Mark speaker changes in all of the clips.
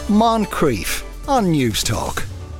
Speaker 1: Moncrief on News Talk.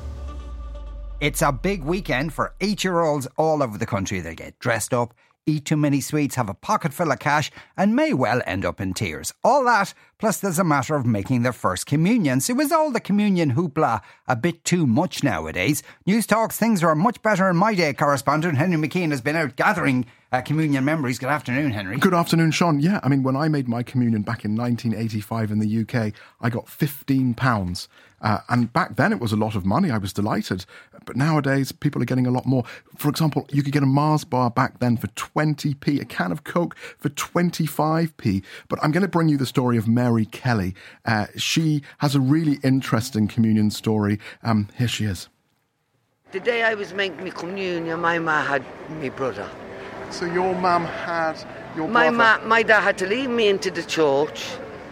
Speaker 2: It's a big weekend for 8-year-olds all over the country. They get dressed up, eat too many sweets, have a pocket full of cash and may well end up in tears. All that, plus there's a matter of making their first communion. So is all the communion hoopla a bit too much nowadays? News Talks, things are much better in my day. Correspondent Henry McKean has been out gathering communion memories. Good afternoon, Henry.
Speaker 3: Good afternoon, Sean. Yeah, I mean, when I made my communion back in 1985 in the UK, I got £15. And back then it was a lot of money. I was delighted. But nowadays, people are getting a lot more. For example, you could get a Mars bar back then for 20p, a can of Coke for 25p. But I'm going to bring you the story of Mary Kelly. She has a really interesting communion story. Here she is.
Speaker 4: The day I was making my communion, my ma had my brother.
Speaker 3: So your mum had your brother?
Speaker 4: My dad had to leave me into the church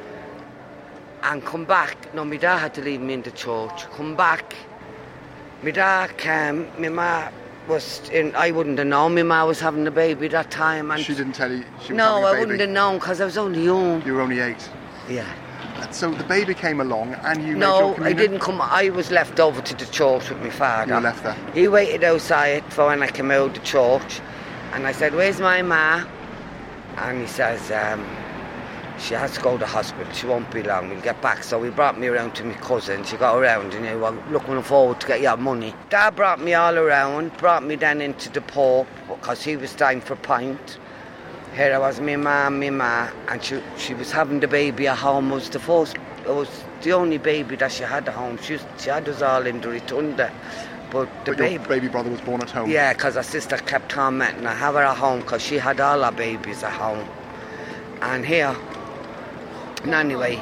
Speaker 4: and come back. No, my dad had to leave me in the church, come back. My dad came, my ma was in, I wouldn't have known my ma was having a baby that time. And
Speaker 3: she didn't tell you she was having a baby?
Speaker 4: No, I wouldn't have known because I was only young.
Speaker 3: You were only 8?
Speaker 4: Yeah.
Speaker 3: So the baby came along and you made your
Speaker 4: No,
Speaker 3: communion?
Speaker 4: I didn't come. I was left over to the church with my father.
Speaker 3: You were left there?
Speaker 4: He waited outside for when I came out of the church. And I said, "Where's my ma?" And he says, "She has to go to the hospital. She won't be long. We'll get back." So he brought me around to my cousin. She got around and he was looking forward to get your money. Dad brought me all around, brought me then into the pub because he was staying for a pint. Here I was, my ma, and she was having the baby at home. It was the only baby that she had at home. She had us all in the rotunda. But
Speaker 3: your baby brother was born at home?
Speaker 4: Yeah, because her sister kept tormenting her, have her at home, because she had all her babies at home. And here, and anyway,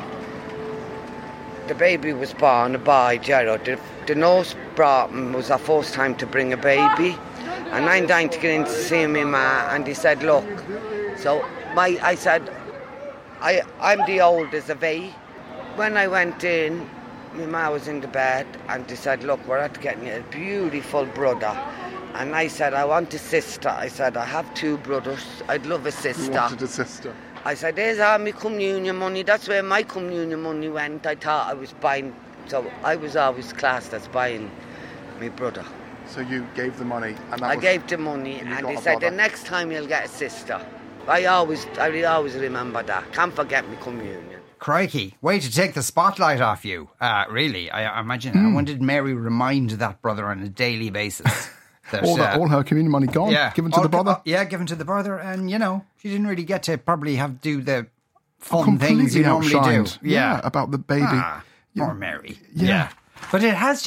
Speaker 4: the baby was born, a boy, Gerard. The nurse brought him, it was our first time to bring a baby. And I'm dying to get in to see my ma, and he said, "Look." So I said, I'm the oldest of 8. When I went in, my ma was in the bed and they said, "Look, we're at getting a beautiful brother." And I said, "I want a sister." I said, "I have 2 brothers. I'd love a sister."
Speaker 3: You wanted a sister?
Speaker 4: I said, "There's all my communion money." That's where my communion money went. I thought I was buying, so I was always classed as buying my brother.
Speaker 3: So you gave the money? And
Speaker 4: I gave the money and he said, "The next time you'll get a sister." I always remember that. Can't forget my communion.
Speaker 2: Crikey, way to take the spotlight off you. Really, I imagine. I wanted Mary remind that brother on a daily basis. That,
Speaker 3: all her communion money gone, given to the brother?
Speaker 2: Given to the brother. And, she didn't really get to probably do the fun things you normally do.
Speaker 3: Yeah, about the baby.
Speaker 2: Poor Mary. Yeah. But it has,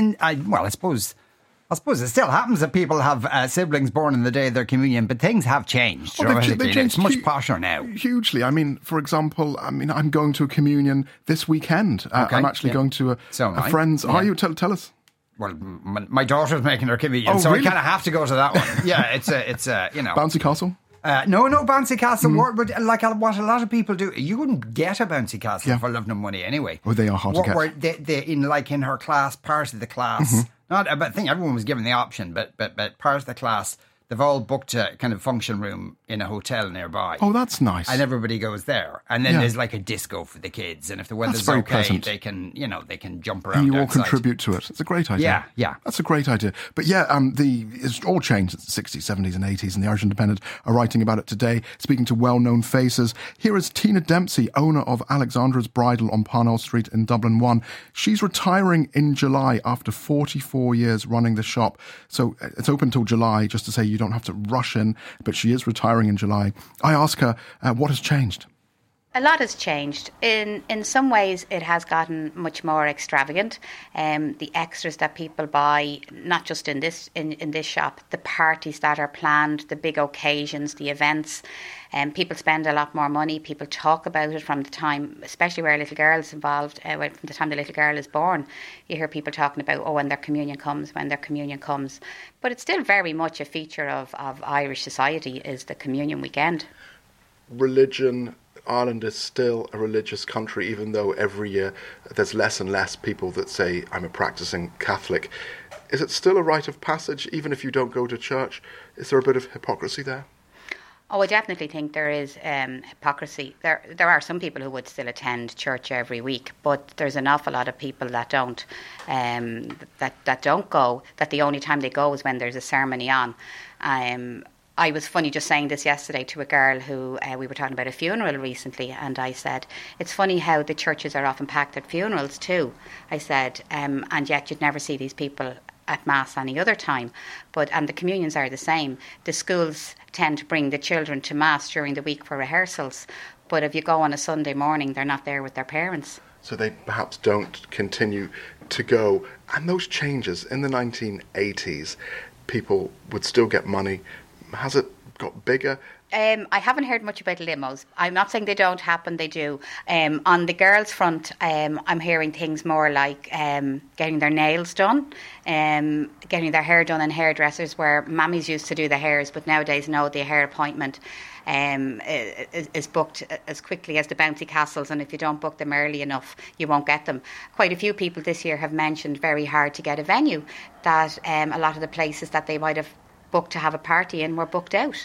Speaker 2: I suppose it still happens that people have siblings born on the day of their communion, but things have changed.
Speaker 3: They changed.
Speaker 2: It's much posher now.
Speaker 3: Hugely. I mean, for example, I'm going to a communion this weekend.
Speaker 2: Okay.
Speaker 3: I'm actually going to a friend's.
Speaker 2: Yeah.
Speaker 3: Are you? Tell us.
Speaker 2: Well, my daughter's making her communion, so really? I kind of have to go to that one. Yeah, it's
Speaker 3: Bouncy Castle?
Speaker 2: No, Bouncy Castle. But like what a lot of people do, you wouldn't get a Bouncy Castle for love nor money anyway.
Speaker 3: Oh, they are hard to get.
Speaker 2: Where they in her class, part of the class. I think everyone was given the option, but part of the class, they've all booked a kind of function room in a hotel nearby.
Speaker 3: Oh, that's nice.
Speaker 2: And everybody goes there. And then there's like a disco for the kids. And if the weather's okay,
Speaker 3: pleasant.
Speaker 2: they can jump around.
Speaker 3: And you all
Speaker 2: outside.
Speaker 3: Contribute to it. It's a great idea.
Speaker 2: Yeah.
Speaker 3: That's a great idea. But it's all changed. It's the 60s, 70s and 80s, and the Irish Independent are writing about it today, speaking to well-known faces. Here is Tina Dempsey, owner of Alexandra's Bridal on Parnell Street in Dublin 1. She's retiring in July after 44 years running the shop. So it's open till July, just to say you don't have to rush in, but she is retiring in July. I ask her, what has changed?
Speaker 5: A lot has changed. In some ways, it has gotten much more extravagant. The extras that people buy, not just in this shop, the parties that are planned, the big occasions, the events. People spend a lot more money. People talk about it from the time, especially where a little girl is involved, from the time the little girl is born. You hear people talking about, when their communion comes. But it's still very much a feature of Irish society is the communion weekend.
Speaker 3: Religion. Ireland is still a religious country, even though every year there's less and less people that say, I'm a practicing Catholic. Is it still a rite of passage, even if you don't go to church? Is there a bit of hypocrisy there?
Speaker 5: Oh, I definitely think there is hypocrisy. There are some people who would still attend church every week, but there's an awful lot of people that don't, that don't go, that the only time they go is when there's a ceremony on. I was funny just saying this yesterday to a girl who we were talking about a funeral recently, and I said, it's funny how the churches are often packed at funerals too. I said, and yet you'd never see these people at Mass any other time. And the communions are the same. The schools tend to bring the children to Mass during the week for rehearsals, but if you go on a Sunday morning, they're not there with their parents.
Speaker 3: So they perhaps don't continue to go. And those changes in the 1980s, people would still get money. Has it got bigger?
Speaker 5: I haven't heard much about limos. I'm not saying they don't happen, they do. On the girls' front, I'm hearing things more like getting their nails done, getting their hair done in hairdressers, where mammies used to do the hairs, but nowadays, no, the hair appointment is booked as quickly as the bouncy castles, and if you don't book them early enough, you won't get them. Quite a few people this year have mentioned very hard to get a venue, that a lot of the places that they might have booked to have a party in were booked out.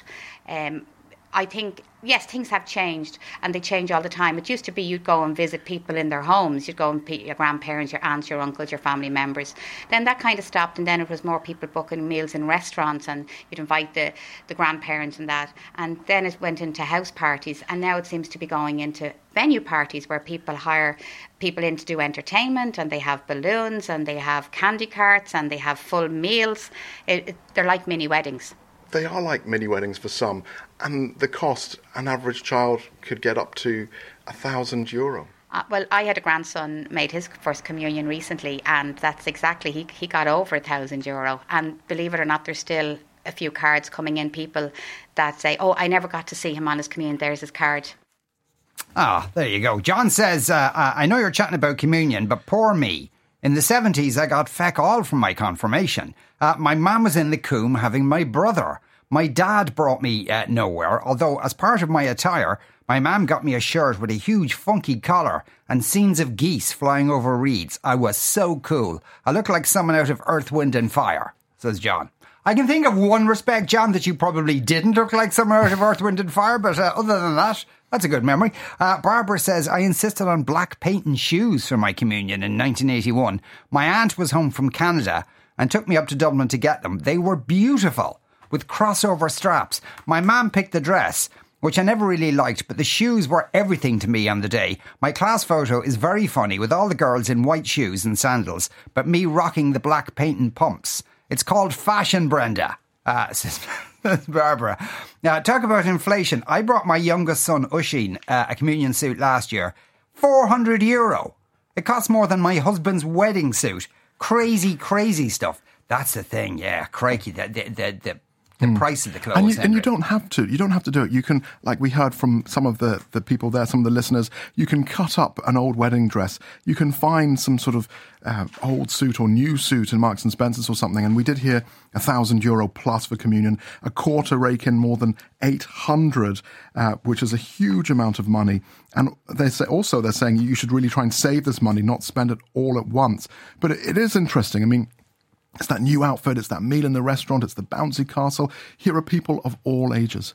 Speaker 5: I think, yes, things have changed, and they change all the time. It used to be you'd go and visit people in their homes. You'd go and meet your grandparents, your aunts, your uncles, your family members. Then that kind of stopped, and then it was more people booking meals in restaurants, and you'd invite the grandparents and that. And then it went into house parties, and now it seems to be going into venue parties where people hire people in to do entertainment, and they have balloons, and they have candy carts, and they have full meals. They're like mini weddings.
Speaker 3: They are like mini weddings for some, and the cost, an average child could get up to €1,000.
Speaker 5: Well, I had a grandson made his first communion recently, and that's exactly, he got over €1,000. And believe it or not, there's still a few cards coming in, people that say, oh, I never got to see him on his communion, there's his card.
Speaker 2: Ah, there you go. John says, I know you're chatting about communion, but poor me. In the 70s, I got feck all from my confirmation. My mum was in the Coombe having my brother. My dad brought me nowhere, although as part of my attire, my mum got me a shirt with a huge funky collar and scenes of geese flying over reeds. I was so cool. I looked like someone out of Earth, Wind and Fire, says John. I can think of one respect, John, that you probably didn't look like someone out of Earth, Wind and Fire, but other than that, that's a good memory. Barbara says, I insisted on black paint and shoes for my communion in 1981. My aunt was home from Canada and took me up to Dublin to get them. They were beautiful, with crossover straps. My mum picked the dress, which I never really liked, but the shoes were everything to me on the day. My class photo is very funny, with all the girls in white shoes and sandals, but me rocking the black paint and pumps. It's called fashion, Brenda, says Barbara. Now, talk about inflation. I brought my youngest son, Usheen, a communion suit last year. €400. It costs more than my husband's wedding suit. Crazy, crazy stuff. That's the thing, yeah. Crikey, the price of the clothes.
Speaker 3: And you don't have to. You don't have to do it. You can, like we heard from some of the people there, some of the listeners, you can cut up an old wedding dress. You can find some sort of old suit or new suit in Marks and Spencer's or something. And we did hear €1,000 plus for communion. A quarter rake in more than 800, which is a huge amount of money. And they're saying you should really try and save this money, not spend it all at once. But it is interesting. I mean, it's that new outfit, it's that meal in the restaurant, it's the bouncy castle. Here are people of all ages.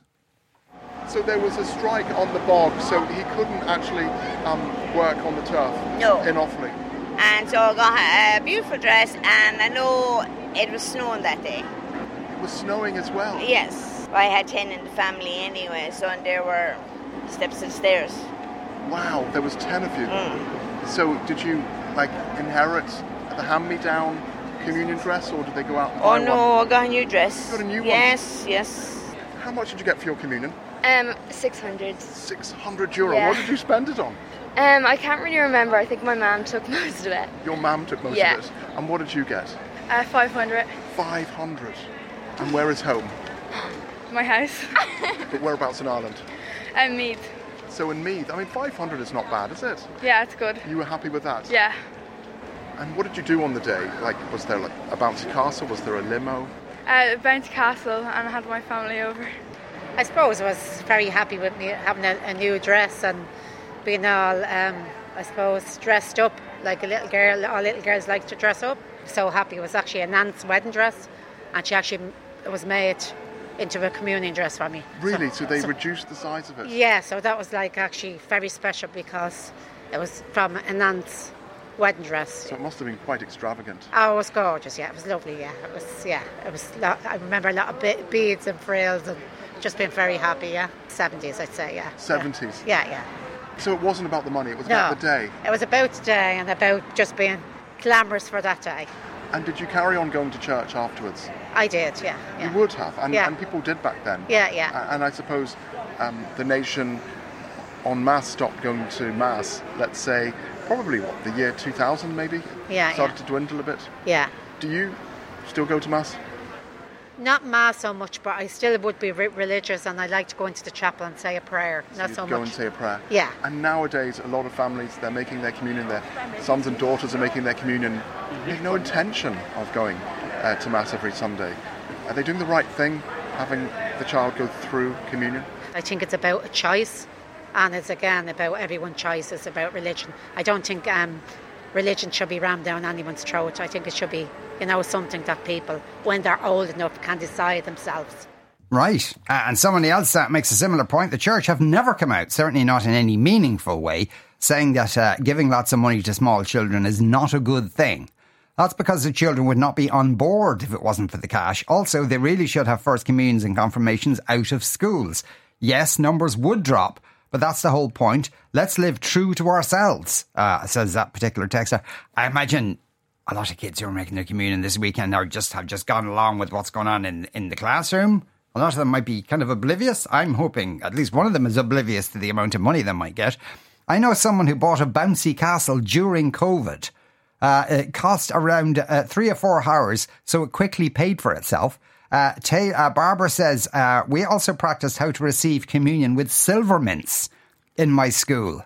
Speaker 3: So there was a strike on the bog, so he couldn't actually work on the turf in Offaly.
Speaker 6: And so I got a beautiful dress, and I know it was snowing that day.
Speaker 3: It was snowing as well?
Speaker 6: Yes. I had 10 in the family anyway, so and there were steps and stairs.
Speaker 3: Wow, there was 10 of you. So did you inherit the hand-me-down communion dress, or did they go out and buy one?
Speaker 6: Oh no, I got a new dress.
Speaker 3: You got a new one?
Speaker 6: Yes.
Speaker 3: How much did you get for your communion?
Speaker 7: 600.
Speaker 3: €600.
Speaker 7: Yeah.
Speaker 3: What did you spend it on?
Speaker 7: I can't really remember. I think my mum took most of it.
Speaker 3: Your mum took most of it? And what did you get?
Speaker 7: 500.
Speaker 3: 500. And where is home?
Speaker 7: My house.
Speaker 3: But whereabouts in Ireland?
Speaker 7: Meath.
Speaker 3: So in Meath, 500 is not bad, is it?
Speaker 7: Yeah, it's good.
Speaker 3: You were happy with that?
Speaker 7: Yeah.
Speaker 3: And what did you do on the day? Was there a bouncy castle? Was there a limo?
Speaker 7: A bouncy castle, and I had my family over.
Speaker 8: I suppose I was very happy with me having a new dress and being all, I suppose, dressed up like a little girl. All little girls like to dress up. So happy. It was actually a Nan's wedding dress, and it was made into a communion dress for me.
Speaker 3: Really? So they reduced the size of it?
Speaker 8: Yeah, so that was like actually very special because it was from an aunt's wedding dress.
Speaker 3: So it must have been quite extravagant.
Speaker 8: Oh, it was gorgeous, yeah. It was lovely, yeah. It was I remember a lot of beads and frills and just being very happy, yeah. 70s, I'd say, yeah.
Speaker 3: 70s?
Speaker 8: Yeah.
Speaker 3: So it wasn't about the money, it was about the day?
Speaker 8: It was about the day and about just being glamorous for that day.
Speaker 3: And did you carry on going to church afterwards?
Speaker 8: I did, yeah.
Speaker 3: You would have, and people did back then.
Speaker 8: Yeah.
Speaker 3: And I suppose the nation en masse stopped going to mass, let's say, probably the year 2000 maybe? Started to dwindle a bit?
Speaker 8: Yeah.
Speaker 3: Do you still go to mass?
Speaker 8: Not mass so much, but I still would be religious, and I like to go into the chapel and say a prayer.
Speaker 3: So
Speaker 8: not so much.
Speaker 3: Go and say a prayer.
Speaker 8: Yeah.
Speaker 3: And nowadays, a lot of families, they're making their communion. Their sons and daughters are making their communion. They have no intention of going to mass every Sunday. Are they doing the right thing, having the child go through communion?
Speaker 8: I think it's about a choice, and it's again about everyone's choice. It's about religion. I don't think religion should be rammed down anyone's throat. I think it should be, something that people, when they're old enough, can decide themselves.
Speaker 2: Right. And somebody else makes a similar point. The church have never come out, certainly not in any meaningful way, saying that giving lots of money to small children is not a good thing. That's because the children would not be on board if it wasn't for the cash. Also, they really should have first communions and confirmations out of schools. Yes, numbers would drop, but that's the whole point. Let's live true to ourselves, says that particular texter. I imagine a lot of kids who are making their communion this weekend have just gone along with what's going on in the classroom. A lot of them might be kind of oblivious. I'm hoping at least one of them is oblivious to the amount of money they might get. I know someone who bought a bouncy castle during COVID. It cost around 3 or 4 hours, so it quickly paid for itself. Barbara says, we also practiced how to receive communion with silver mints in my school.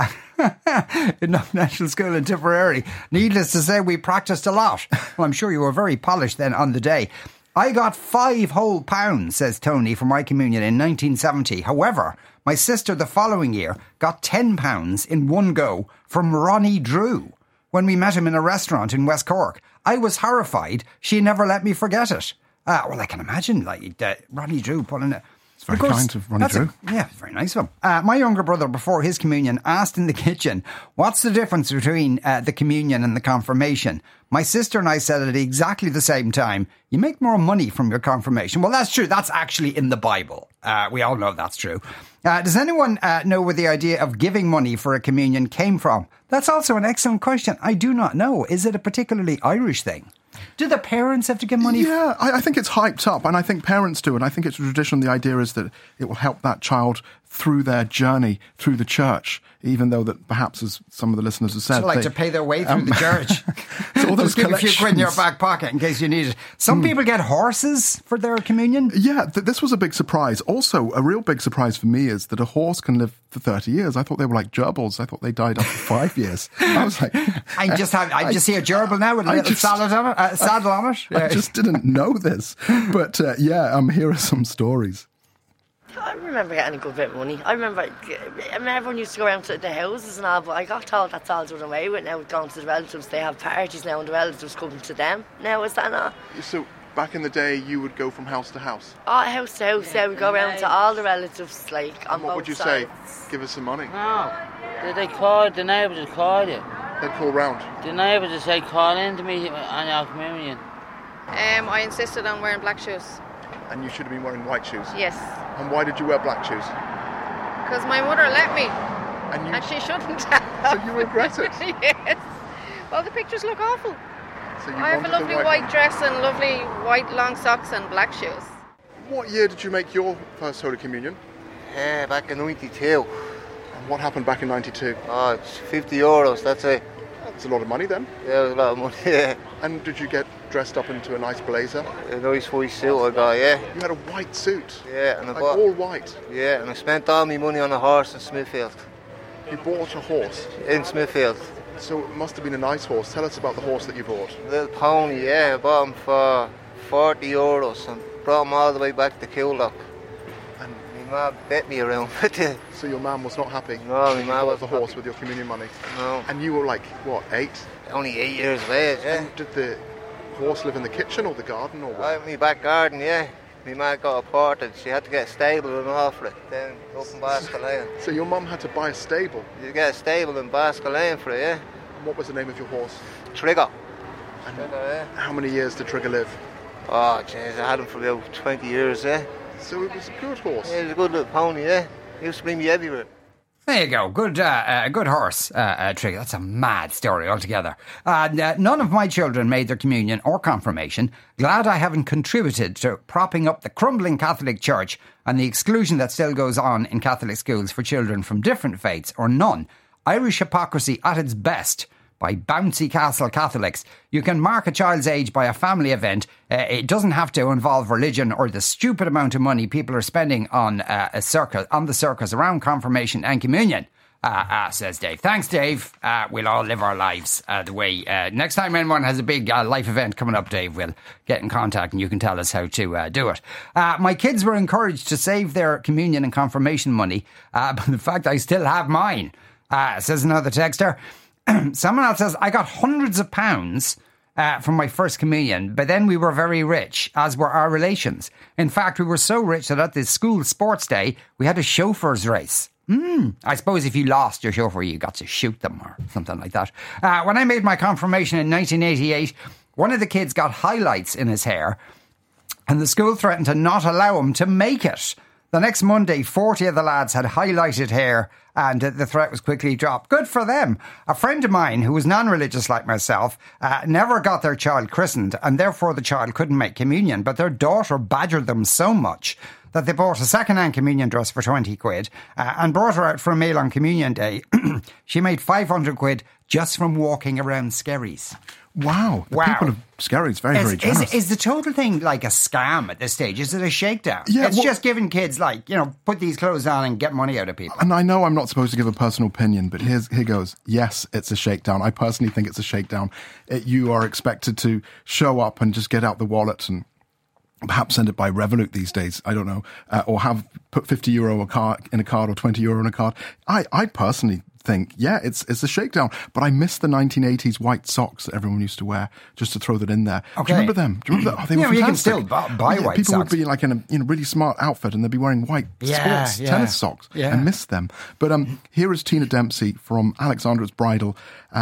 Speaker 2: In National School in Tipperary. Needless to say, we practiced a lot. Well, I'm sure you were very polished then on the day. I got 5 whole pounds, says Tony, for my communion in 1970. However, my sister the following year got £10 in one go from Ronnie Drew when we met him in a restaurant in West Cork. I was horrified. She never let me forget it. Well, I can imagine, Ronnie Drew pulling it.
Speaker 3: It's very kind of Ronnie Drew.
Speaker 2: It's very nice of him. My younger brother, before his communion, asked in the kitchen, what's the difference between the communion and the confirmation? My sister and I said at exactly the same time, you make more money from your confirmation. Well, that's true. That's actually in the Bible. We all know that's true. Does anyone know where the idea of giving money for a communion came from? That's also an excellent question. I do not know. Is it a particularly Irish thing? Do the parents have to give money?
Speaker 3: Yeah, I think it's hyped up, and I think parents do, and I think it's a tradition. The idea is that it will help that child through their journey through the church, even though that perhaps, as some of the listeners have said,
Speaker 2: to pay their way through the church.
Speaker 3: So all those
Speaker 2: give a few quid in your back pocket in case you need it. Some people get horses for their communion.
Speaker 3: Yeah, this was a big surprise. Also, a real big surprise for me is that a horse can live for 30 years. I thought they were like gerbils. I thought they died after 5 years. I was like,
Speaker 2: I just see a gerbil now with a little saddle on it.
Speaker 3: I just didn't know this. But here are some stories.
Speaker 9: I remember getting a good bit of money. I remember everyone used to go around to the houses and all, but I got told that's all done away with now, going to the relatives. They have parties now and the relatives coming to them. Now, is that not?
Speaker 3: So, back in the day, you would go from house to house?
Speaker 9: Oh, house to house, yeah. We'd go around to all the relatives, on
Speaker 3: what would you
Speaker 9: sides.
Speaker 3: say? Give us some money.
Speaker 10: No. They call, the neighbours would call you.
Speaker 3: They'd call round?
Speaker 10: The neighbours would say, call in to me on your communion.
Speaker 7: I insisted on wearing black shoes.
Speaker 3: And you should have been wearing white shoes?
Speaker 7: Yes.
Speaker 3: And why did you wear black shoes?
Speaker 7: Because my mother let me. And she shouldn't have.
Speaker 3: So you regret it?
Speaker 7: Yes. Well, the pictures look awful.
Speaker 3: So
Speaker 7: I have a lovely white dress and lovely white long socks and black shoes.
Speaker 3: What year did you make your first Holy Communion?
Speaker 11: Back in 92.
Speaker 3: And what happened back in 92?
Speaker 11: Oh, it's €50, that's it.
Speaker 3: That's a lot of money then.
Speaker 11: Yeah, it was a lot of money, yeah.
Speaker 3: And did you get dressed up into a nice blazer?
Speaker 11: A nice white suit I got, yeah.
Speaker 3: You had a white suit?
Speaker 11: Yeah, and I
Speaker 3: like
Speaker 11: bought...
Speaker 3: all white?
Speaker 11: Yeah, and I spent all my money on a horse in Smithfield.
Speaker 3: You bought a horse?
Speaker 11: In Smithfield.
Speaker 3: So it must have been a nice horse. Tell us about the horse that you bought.
Speaker 11: A little pony, yeah. I bought him for €40 and brought him all the way back to Coolock. And my mum bet me around with it.
Speaker 3: So your mum was not happy?
Speaker 11: No, my mum
Speaker 3: wasn't the horse
Speaker 11: happy.
Speaker 3: with your communion money?
Speaker 11: No.
Speaker 3: And you were like, what, 8?
Speaker 11: Only 8 years of age, yeah.
Speaker 3: And did the horse live in the kitchen or the garden or what?
Speaker 11: In my back garden, yeah. My ma got aborted. She had to get a stable and all for it down up in Baskerlane.
Speaker 3: So your mum had to buy a stable?
Speaker 11: You get a stable in Baskerlane for it, yeah.
Speaker 3: And what was the name of your horse?
Speaker 11: Trigger.
Speaker 3: And
Speaker 11: Trigger, yeah.
Speaker 3: how many years did Trigger live?
Speaker 11: Oh, jeez, I had him for about 20 years, yeah.
Speaker 3: So it was a good horse?
Speaker 11: Yeah, it was a good little pony, yeah. He used to bring me everywhere.
Speaker 2: There you go. Good horse, Trigger. That's a mad story altogether. None of my children made their communion or confirmation. Glad I haven't contributed to propping up the crumbling Catholic Church and the exclusion that still goes on in Catholic schools for children from different faiths or none. Irish hypocrisy at its best. By bouncy castle Catholics. You can mark a child's age by a family event. It doesn't have to involve religion or the stupid amount of money people are spending on the circus around confirmation and communion. Says Dave. Thanks, Dave. We'll all live our lives the way. Next time anyone has a big life event coming up, Dave, we'll get in contact and you can tell us how to do it. My kids were encouraged to save their communion and confirmation money, but the fact I still have mine, says another texter. Someone else says, I got hundreds of pounds from my first communion, but then we were very rich, as were our relations. In fact, we were so rich that at the school sports day, we had a chauffeur's race. I suppose if you lost your chauffeur, you got to shoot them or something like that. When I made my confirmation in 1988, one of the kids got highlights in his hair, and the school threatened to not allow him to make it. The next Monday, 40 of the lads had highlighted hair and the threat was quickly dropped. Good for them. A friend of mine who was non-religious like myself never got their child christened and therefore the child couldn't make communion, but their daughter badgered them so much that they bought a second-hand communion dress for 20 quid and brought her out for a meal on communion day. She made 500 quid just from walking around Skerries.
Speaker 3: Wow. The people of Skerries, very generous.
Speaker 2: Is the total thing like a scam at this stage? Is it a shakedown?
Speaker 3: Yeah,
Speaker 2: it's just giving kids, like, you know, put these clothes on and get money out of people.
Speaker 3: And I know I'm not supposed to give a personal opinion, but here goes. Yes, it's a shakedown. I personally think it's a shakedown. You are expected to show up and just get out the wallet and perhaps send it by Revolut these days, I don't know, or put €50 in a card or €20 in a card. I personally think, yeah, it's a shakedown. But I miss the 1980s white socks that everyone used to wear, just to throw that in there.
Speaker 2: Okay.
Speaker 3: Do you remember them? Do you remember that? Oh, they were fantastic.
Speaker 2: You can still buy white
Speaker 3: people
Speaker 2: socks.
Speaker 3: Would be like in a really smart outfit and they'd be wearing white sports tennis socks.
Speaker 2: Yeah.
Speaker 3: I miss them. But here is Tina Dempsey from Alexandra's Bridal,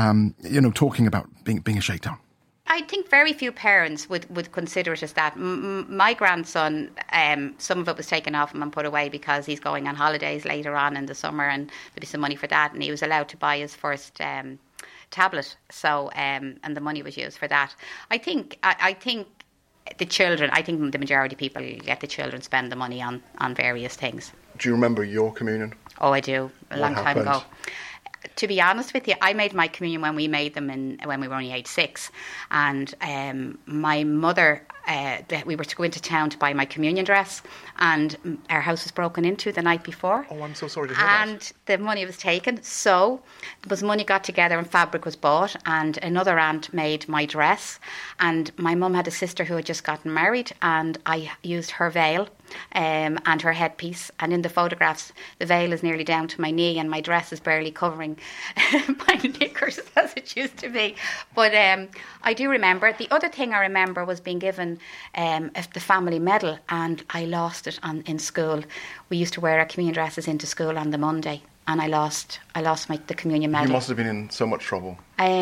Speaker 3: talking about being a shakedown.
Speaker 5: I think very few parents would consider it as that. My grandson, some of it was taken off him and put away because he's going on holidays later on in the summer and there'll be some money for that, and he was allowed to buy his first tablet, so and the money was used for that. I think the children, I think the majority of people let the children spend the money on various things.
Speaker 3: Do you remember your communion?
Speaker 5: Oh, I do. A long time ago. To be honest with you, I made my communion when we made them when we were only age 6. And my mother, we were to go into town to buy my communion dress, and our house was broken into the night before.
Speaker 3: Oh, I'm so sorry to hear that.
Speaker 5: And the money was taken. So there was money got together and fabric was bought, and another aunt made my dress. And my mum had a sister who had just gotten married, and I used her veil and her headpiece, and in the photographs the veil is nearly down to my knee and my dress is barely covering my knickers as it used to be. But I do remember. The other thing I remember was being given the family medal, and I lost it in school. We used to wear our communion dresses into school on the Monday, and I lost the communion medal.
Speaker 3: You must have been in so much trouble.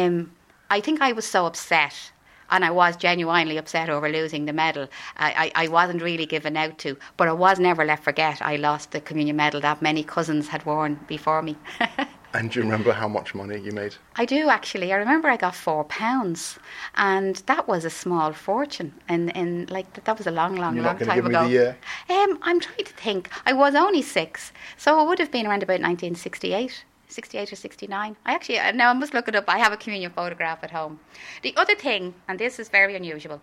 Speaker 5: I think I was so upset. And I was genuinely upset over losing the medal. I wasn't really given out to, but I was never let forget I lost the communion medal that many cousins had worn before me.
Speaker 3: And do you remember how much money you made? I
Speaker 5: do, actually. I remember I got £4, and that was a small fortune. And like that was a long time ago.
Speaker 3: You're not going to give me the year?
Speaker 5: I'm trying to think. I was only 6, so it would have been around about 1968. 68 or 69. Now I must look it up. I have a communion photograph at home. The other thing, and this is very unusual,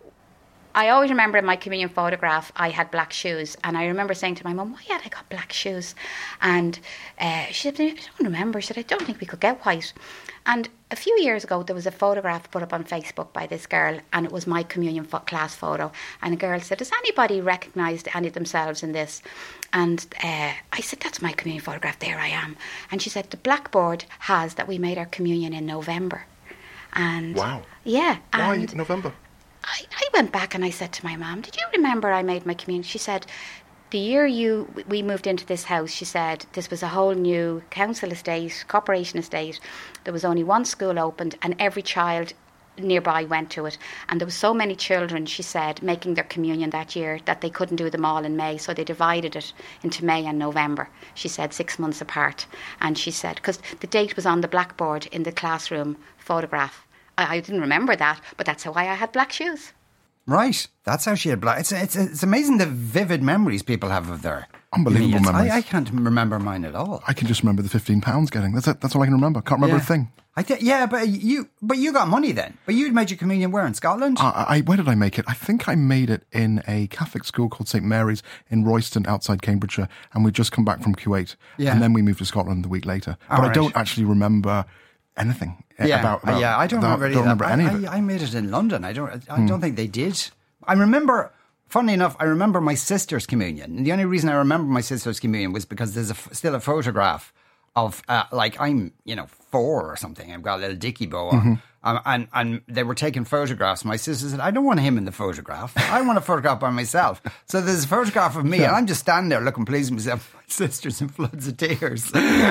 Speaker 5: I always remember in my communion photograph I had black shoes, and I remember saying to my mum, why had I got black shoes? And she said, I don't remember. She said, I don't think we could get white. And a few years ago there was a photograph put up on Facebook by this girl, and it was my communion class photo, and a girl said, has anybody recognised any of themselves in this? And I said, that's my communion photograph, there I am. And she said, the blackboard has that we made our communion in November. And
Speaker 3: wow.
Speaker 5: Yeah.
Speaker 3: Why November?
Speaker 5: I went back and I said to my mum, did you remember I made my communion? She said, the year we moved into this house, she said, this was a whole new council estate, corporation estate. There was only one school opened and every child nearby went to it, and there were so many children, she said, making their communion that year that they couldn't do them all in May, so they divided it into May and November, she said, 6 months apart. And she said, because the date was on the blackboard in the classroom photograph. I didn't remember that, but that's why I had black shoes.
Speaker 2: Right, that's how she had black. It's amazing the vivid memories people have of their
Speaker 3: unbelievable memories.
Speaker 2: I can't remember mine at all.
Speaker 3: I can just remember the £15 getting. That's it. That's all I can remember. Can't remember a thing.
Speaker 2: But you got money then. But you made your communion where, in Scotland?
Speaker 3: Where did I make it? I think I made it in a Catholic school called St Mary's in Royston, outside Cambridgeshire, and we'd just come back from Kuwait, and then we moved to Scotland the week later. But I don't actually remember anything about
Speaker 2: I don't remember any of it.
Speaker 3: I
Speaker 2: made it in London. I don't think they did. I remember. Funnily enough, I remember my sister's communion, and the only reason I remember my sister's communion was because there's still a photograph of I'm 4 or something. I've got a little dicky bow on, and they were taking photographs. My sister said, "I don't want him in the photograph. I want a photograph by myself." So there's a photograph of me, and I'm just standing there looking pleased with myself. My sister's in floods of tears,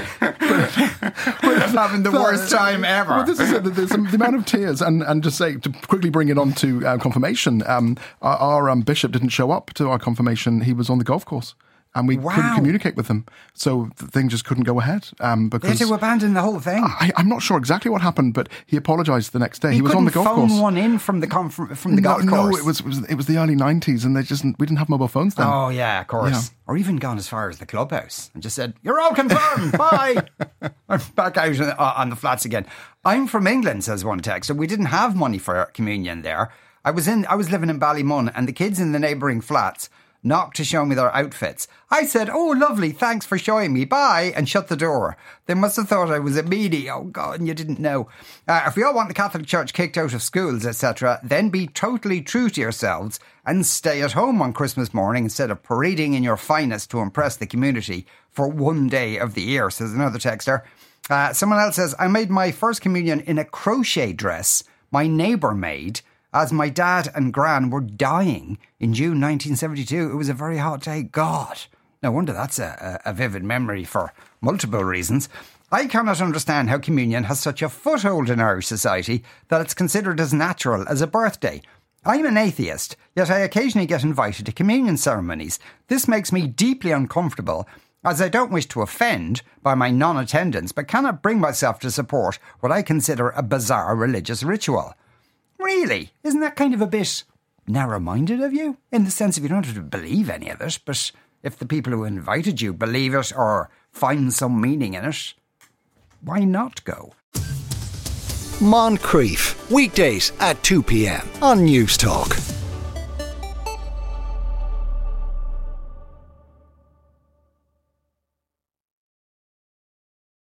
Speaker 2: having the worst time ever.
Speaker 3: Well, this is it. The amount of tears, and just say to quickly bring it on to confirmation. Our bishop didn't show up to our confirmation. He was on the golf course. And we couldn't communicate with them, so the thing just couldn't go ahead. Because
Speaker 2: they had to abandon the whole thing.
Speaker 3: I'm not sure exactly what happened, but he apologised the next day. He was on the golf course.
Speaker 2: Couldn't phone one in from the golf course.
Speaker 3: No, it was the early 90s, and we didn't have mobile phones then.
Speaker 2: Oh yeah, of course. Yeah. Or even gone as far as the clubhouse and just said, "You're all confirmed. Bye." I'm back out on the flats again. I'm from England, says one text, so we didn't have money for communion there. I was living in Ballymun, and the kids in the neighbouring flats knocked to show me their outfits. I said, "Oh, lovely, thanks for showing me, bye," and shut the door. They must have thought I was a meanie. Oh, God, and you didn't know. If we all want the Catholic Church kicked out of schools, etc., then be totally true to yourselves and stay at home on Christmas morning instead of parading in your finest to impress the community for one day of the year, says another texter. Someone else says, I made my first communion in a crochet dress my neighbour made, as my dad and gran were dying in June 1972. It was a very hot day. God, no wonder that's a vivid memory for multiple reasons. I cannot understand how communion has such a foothold in Irish society that it's considered as natural as a birthday. I'm an atheist, yet I occasionally get invited to communion ceremonies. This makes me deeply uncomfortable, as I don't wish to offend by my non-attendance, but cannot bring myself to support what I consider a bizarre religious ritual. Really? Isn't that kind of a bit narrow-minded of you? In the sense of you don't have to believe any of it, but if the people who invited you believe it or find some meaning in it, why not go?
Speaker 1: Moncrief, weekdays at 2 p.m. on News Talk.